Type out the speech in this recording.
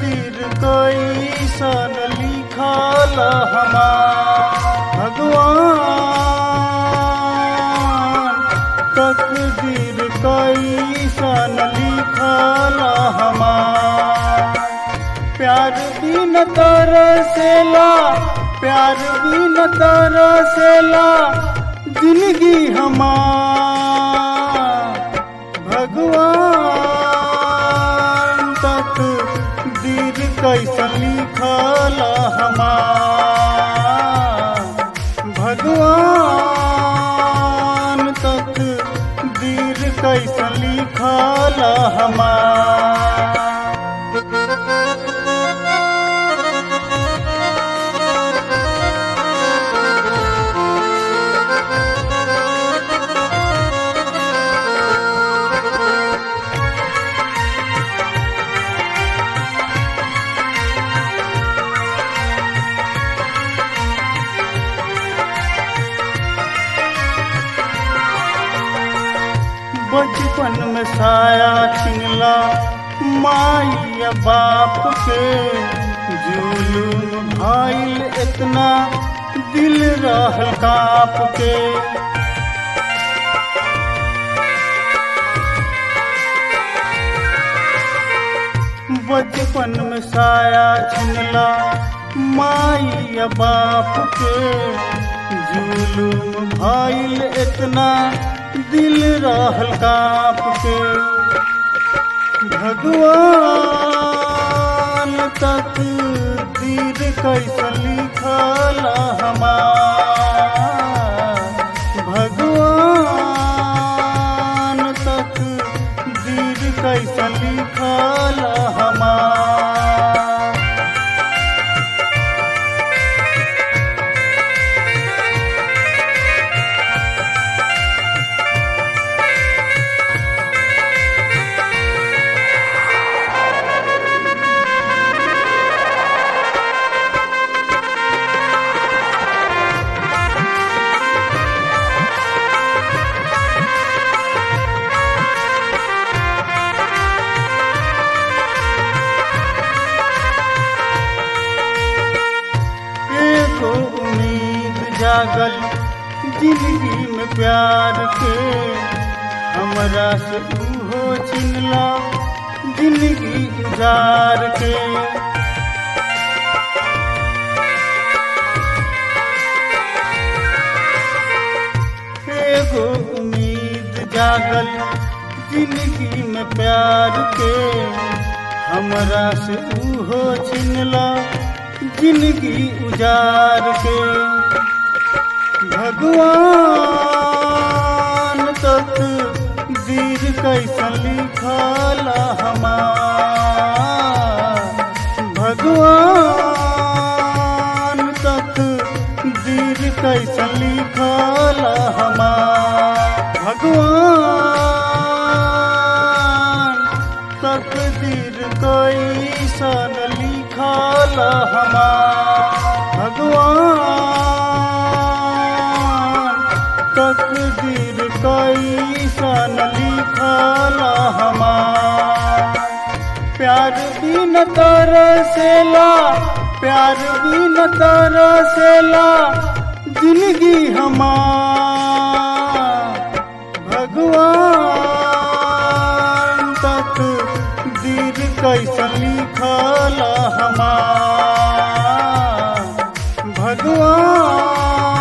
तकदीर कैसन लिखल हमार भगवान, तकदीर कैसन लिखल हमार। प्यार बिन तरसेला, प्यार बिन तरसेला जिंदगी हमार भगवान, तकदीर कैसन लिखल हमार भगवान, तकदीर कैसन लिखल हमार। बचपन में साया छिनला माई बाप के, जुलूम भाईल इतना दिल रहल काप के। बचपन में साया छिनला माई बाप के, जुलूम भाईल इतना दिल रहल काप के। भगवान, तकदीर कैसन लिखल हमार भगवान, तकदीर कैसन लिखल हमार। उम्मीद जागल जिंदगी में प्यार के, हमरा से उहो छिनला जिंदगी गुजार के। एगो उम्मीद जागल जिंदगी में प्यार के, हमरा से उहो छिनला जिंदगी उजार के। भगवान, तकदीर कैसन लिखल हमार भगवान, तकदीर कैसन लिखल हमार भगवान, तकदीर कैसन लिखल हमार भगवान, तकदीर कैसन लिखल हमार। प्यार बिन तरसेला, प्यार बिन तरसेला जिंदगी हमार भगवान, तकदीर कैसन लिखल हमार भगवान।